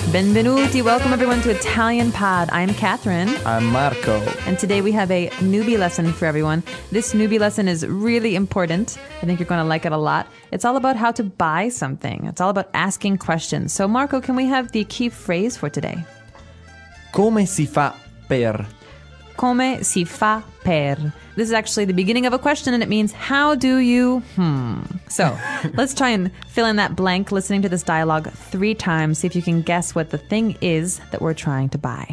Benvenuti. Welcome everyone to Italian Pod. I'm Catherine. I'm Marco. And today we have a newbie lesson for everyone. This newbie lesson is really important. I think you're going to like it a lot. It's all about how to buy something. It's all about asking questions. So Marco, can we have the key phrase for today? Come si fa per? Come si fa per? This is actually the beginning of a question, and it means, how do you... So, let's try and fill in that blank listening to this dialogue 3 times. See if you can guess what the thing is that we're trying to buy.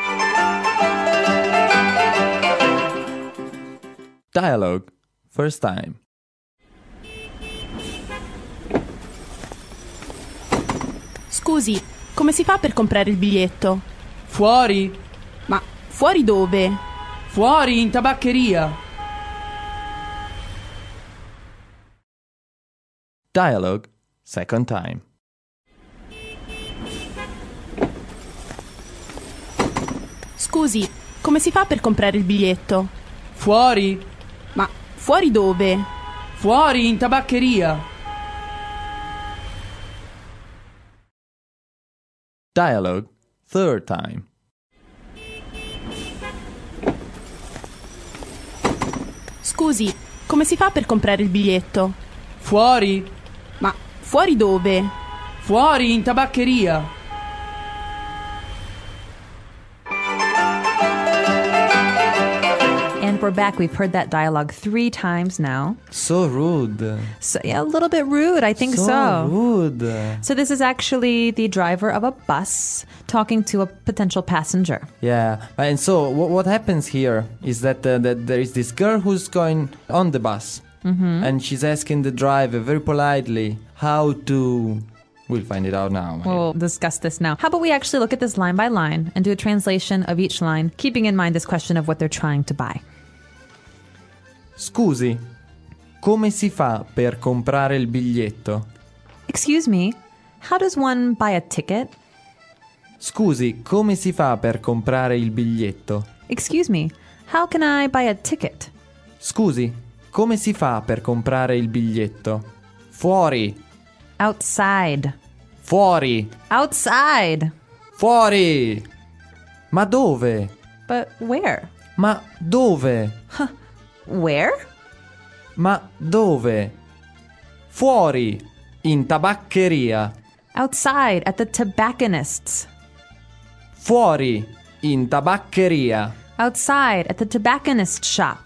Dialogue. First time. Scusi, come si fa per comprare il biglietto? Fuori? Ma fuori dove? Fuori, in tabaccheria. Dialogue. Second time. Scusi, come si fa per comprare il biglietto? Fuori? Ma fuori dove? Fuori, in tabaccheria. Dialogue. Third time. Scusi, come si fa per comprare il biglietto? Fuori? Ma fuori dove? Fuori, in tabaccheria. And we're back. We've heard that dialogue 3 times now. So rude. So, yeah, a little bit rude, I think so. So rude. So this is actually the driver of a bus talking to a potential passenger. Yeah, and so what happens here is that there is this girl who's going on the bus, and she's asking the driver very politely how to... We'll find it out now. We'll discuss this now. How about we actually look at this line by line and do a translation of each line, keeping in mind this question of what they're trying to buy. Scusi, come si fa per comprare il biglietto? Excuse me, how does one buy a ticket? Scusi, come si fa per comprare il biglietto? Excuse me, how can I buy a ticket? Scusi, come si fa per comprare il biglietto? Fuori! Outside. Fuori! Outside! Fuori! Ma dove? But where? Ma dove? Where? Ma dove? Fuori! In tabaccheria! Outside at the tobacconist's. Fuori! In tabaccheria! Outside at the tobacconist's shop.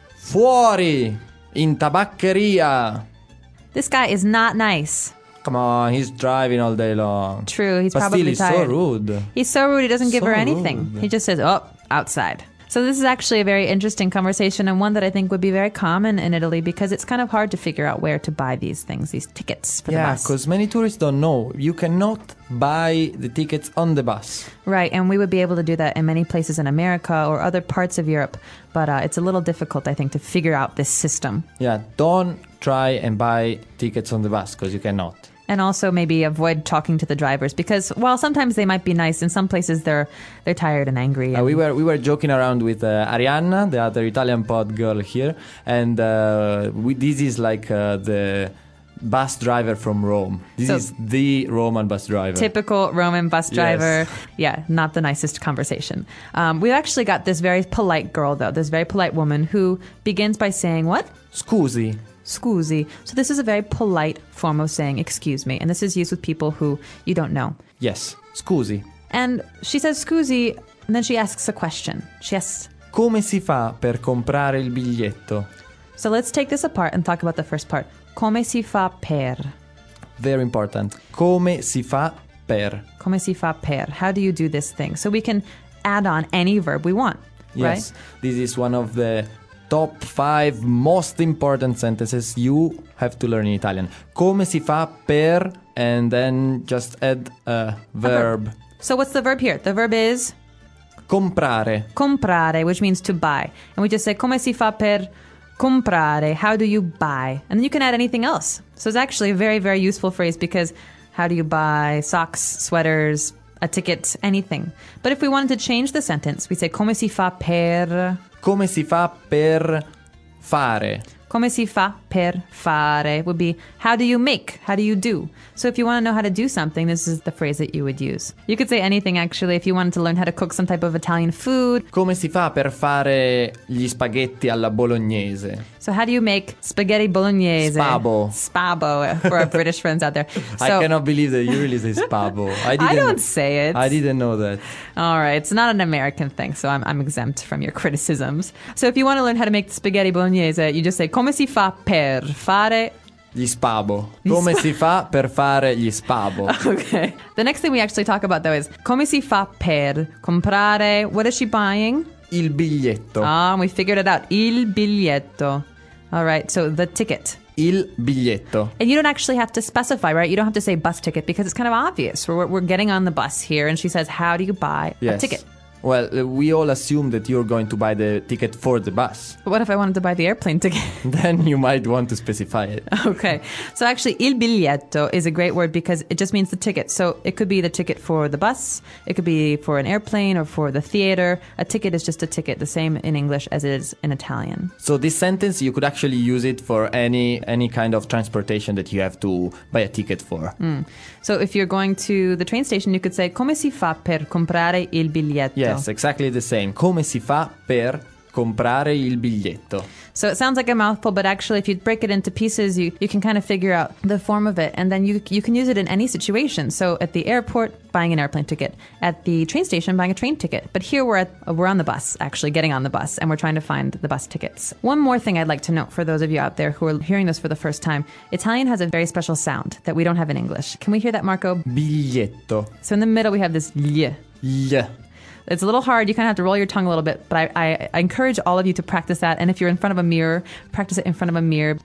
Fuori! In tabaccheria! This guy is not nice. Come on, he's driving all day long. True, he's But probably still, tired. he's so rude. He's so rude, he doesn't give So her anything. rude. He just says, oh, outside. So this is actually a very interesting conversation, and one that I think would be very common in Italy because it's kind of hard to figure out where to buy these things, these tickets for the Yeah, bus. because many tourists don't know. You cannot buy the tickets on the bus. Right, and we would be able to do that in many places in America or other parts of Europe, but it's a little difficult, I think, to figure out this system. Yeah, don't try and buy tickets on the bus because you cannot. And also maybe avoid talking to the drivers because while sometimes they might be nice, in some places they're tired and angry. And We were joking around with Arianna, the other Italian pod girl here, and this is like the bus driver from Rome. This is the Roman bus driver. Typical Roman bus driver. Yes. Yeah, not the nicest conversation. We've actually got this very polite girl, though, this very polite woman who begins by saying, what? Scusi. Scusi. So this is a very polite form of saying excuse me, and this is used with people who you don't know. Yes, scusi. And she says scusi, and then she asks a question. She asks, Come si fa per comprare il biglietto? so let's take this apart and talk about the first part. Come si fa per? Very important. Come si fa per? Come si fa per? How do you do this thing? So we can add on any verb we want, Yes, right? this is one of the top 5 most important sentences you have to learn in Italian. Come si fa per, and then just add a verb. So what's the verb here? The verb is Comprare. comprare, which means to buy. And we just say, come si fa per comprare? How do you buy? And then you can add anything else. So it's actually a very, very useful phrase because how do you buy socks, sweaters, a ticket, anything. But if we wanted to change the sentence, we say, come si fa per... Come si fa per fare? come si fa per fare would be how do you make? How do you do? So if you want to know how to do something, this is the phrase that you would use. You could say anything actually if you wanted to learn how to cook some type of Italian food. Come si fa per fare gli spaghetti alla bolognese? So how do you make spaghetti bolognese? Spabo. Spabo for our British friends out there. So, I cannot believe that you really say spabo. I don't say it. I didn't know that. All right, it's not an American thing, so I'm exempt from your criticisms. So if you want to learn how to make spaghetti bolognese, you just say come si fa per fare Gli spabo. Come si fa per fare gli spabo? Okay. The next thing we actually talk about though is come si fa per comprare. What is she buying? Il biglietto. We figured it out. Il biglietto. All right, so the ticket. Il biglietto. And you don't actually have to specify, right? You don't have to say bus ticket because it's kind of obvious. We're getting on the bus here, and she says, how do you buy a ticket? Well, we all assume that you're going to buy the ticket for the bus. But what if I wanted to buy the airplane ticket? Then you might want to specify it. Okay. So actually, il biglietto is a great word because it just means the ticket. So it could be the ticket for the bus. It could be for an airplane or for the theater. A ticket is just a ticket, the same in English as it is in Italian. So this sentence, you could actually use it for any kind of transportation that you have to buy a ticket for. So if you're going to the train station, you could say, come si fa per comprare il biglietto? Yes, exactly the same. Come si fa per comprare il biglietto? So it sounds like a mouthful, but actually if you break it into pieces, you can kind of figure out the form of it. And then you can use it in any situation. So at the airport, buying an airplane ticket. At the train station, buying a train ticket. But here we're on the bus, actually getting on the bus, and we're trying to find the bus tickets. One more thing I'd like to note for those of you out there who are hearing this for the first time. Italian has a very special sound that we don't have in English. Can we hear that, Marco? Biglietto. So in the middle we have this y. Yeah. It's a little hard. You kind of have to roll your tongue a little bit, but I encourage all of you to practice that. And if you're in front of a mirror, practice it in front of a mirror.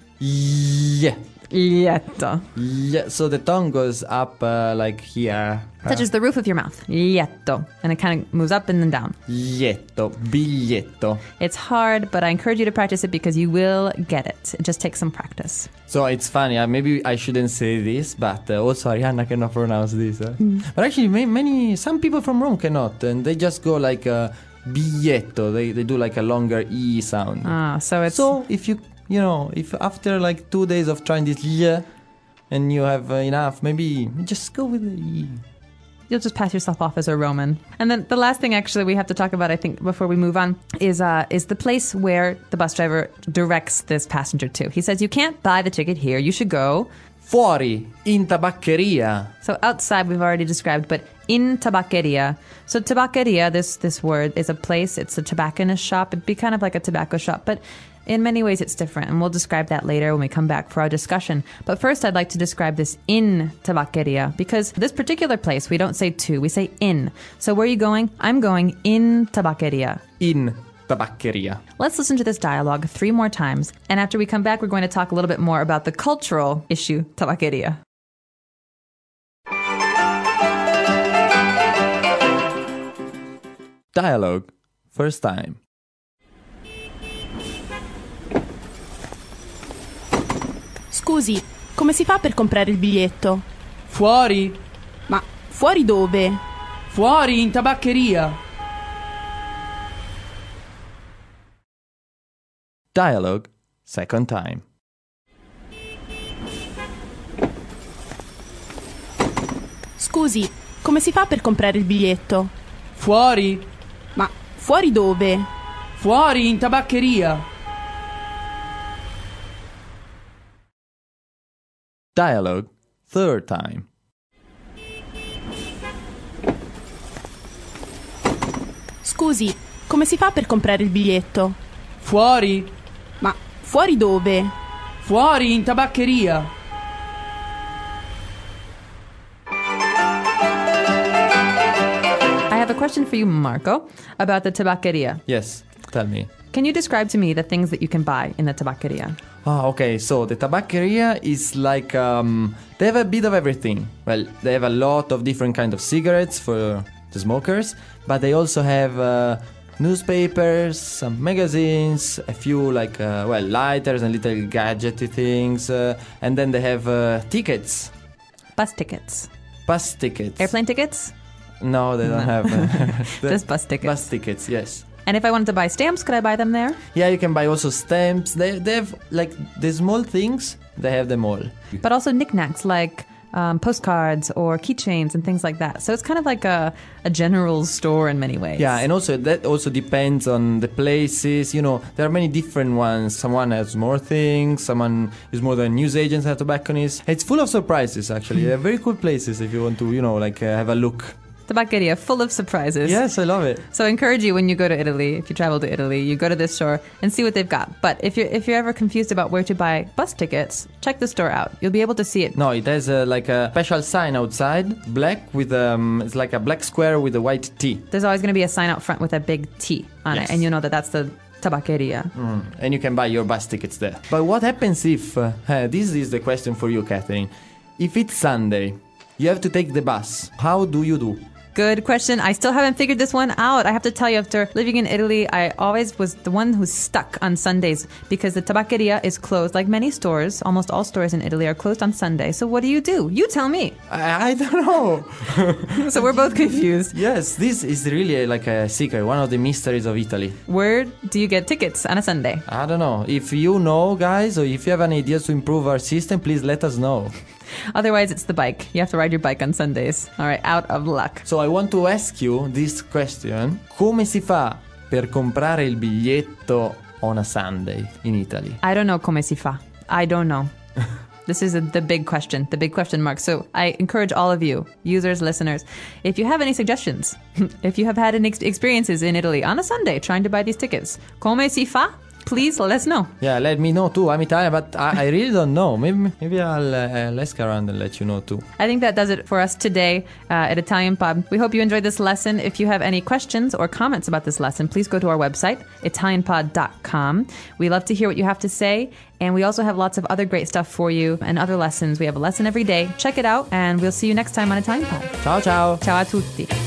Yeah. Lietto. Yeah. So the tongue goes up like here. Touches the roof of your mouth. Lietto. And it kind of moves up and then down. Lietto. Biglietto. It's hard, but I encourage you to practice it because you will get it. It just takes some practice. So it's funny. Maybe I shouldn't say this, but also Arianna cannot pronounce this. But actually, some people from Rome cannot, and they just go like biglietto. They do like a longer e sound. So if after like 2 days of trying this and you have enough, maybe just go with the e. You'll just pass yourself off as a Roman. And then the last thing actually we have to talk about, I think, before we move on, is the place where the bus driver directs this passenger to. He says, you can't buy the ticket here. You should go fuori, in tabaccheria. So outside we've already described, but in tabaccheria. So tabaccheria, this word, is a place. It's a tobacconist shop. It'd be kind of like a tobacco shop, but in many ways it's different, and we'll describe that later when we come back for our discussion. But first I'd like to describe this in tabaccheria, because this particular place, we don't say to, we say in. So where are you going? I'm going in tabaccheria. In tabaccheria. Let's listen to this dialogue 3 more times, and after we come back we're going to talk a little bit more about the cultural issue tabaccheria. Dialogue. First time. Scusi, come si fa per comprare il biglietto? Fuori? Ma fuori dove? Fuori, in tabaccheria. Dialogue. Second time. Scusi, come si fa per comprare il biglietto? Fuori? Ma fuori dove? Fuori, in tabaccheria. Dialogue. Third time. Scusi, come si fa per comprare il biglietto? Fuori? Ma fuori dove? Fuori, in tabaccheria. I have a question for you, Marco, about the tabaccheria. Yes, tell me. Can you describe to me the things that you can buy in the tabaccheria? Okay, so the tabaccheria is like, they have a bit of everything. Well, they have a lot of different kind of cigarettes for the smokers, but they also have newspapers, some magazines, a few like, lighters and little gadgety things, and then they have tickets. Bus tickets. Bus tickets. Airplane tickets? No, they don't have. Just bus tickets. Bus tickets, yes. And if I wanted to buy stamps, could I buy them there? Yeah, you can buy also stamps. They have like the small things. They have them all. But also knickknacks like postcards or keychains and things like that. So it's kind of like a general store in many ways. Yeah, and also that also depends on the places. You know, there are many different ones. Someone has more things. Someone is more than newsagents and tobacconists. It's full of surprises, actually. They're very cool places if you want to, have a look. Tabaccheria, full of surprises. Yes, I love it. So I encourage you when you go to Italy, if you travel to Italy, you go to this store and see what they've got. But if you're ever confused about where to buy bus tickets, check the store out. You'll be able to see it. No, it has like a special sign outside, black with it's like a black square with a white T. There's always going to be a sign out front with a big T on Yes. it, and you know that's the Tabaccheria. And you can buy your bus tickets there. But what happens if this is the question for you, Catherine? If it's Sunday, you have to take the bus. How do you do? Good question. I still haven't figured this one out. I have to tell you, after living in Italy, I always was the one who's stuck on Sundays because the tabaccheria is closed. Like many stores, almost all stores in Italy are closed on Sunday. So what do? You tell me. I don't know. So we're both confused. Yes, this is really like a secret, one of the mysteries of Italy. Where do you get tickets on a Sunday? I don't know. If you know, guys, or if you have any ideas to improve our system, please let us know. Otherwise, it's the bike. You have to ride your bike on Sundays. All right, out of luck. So I want to ask you this question. Come si fa per comprare il biglietto on a Sunday in Italy? I don't know come si fa. I don't know. This is the big question, the big question mark. So I encourage all of you, users, listeners, if you have any suggestions, if you have had any experiences in Italy on a Sunday trying to buy these tickets, come si fa? Please let us know. Yeah, let me know too. I'm Italian, but I really don't know. Maybe I'll ask around and let you know too. I think that does it for us today at Italian Pod. We hope you enjoyed this lesson. If you have any questions or comments about this lesson, please go to our website, italianpod.com. We love to hear what you have to say. And we also have lots of other great stuff for you and other lessons. We have a lesson every day. Check it out, and we'll see you next time on Italian Pod. Ciao, ciao. Ciao a tutti.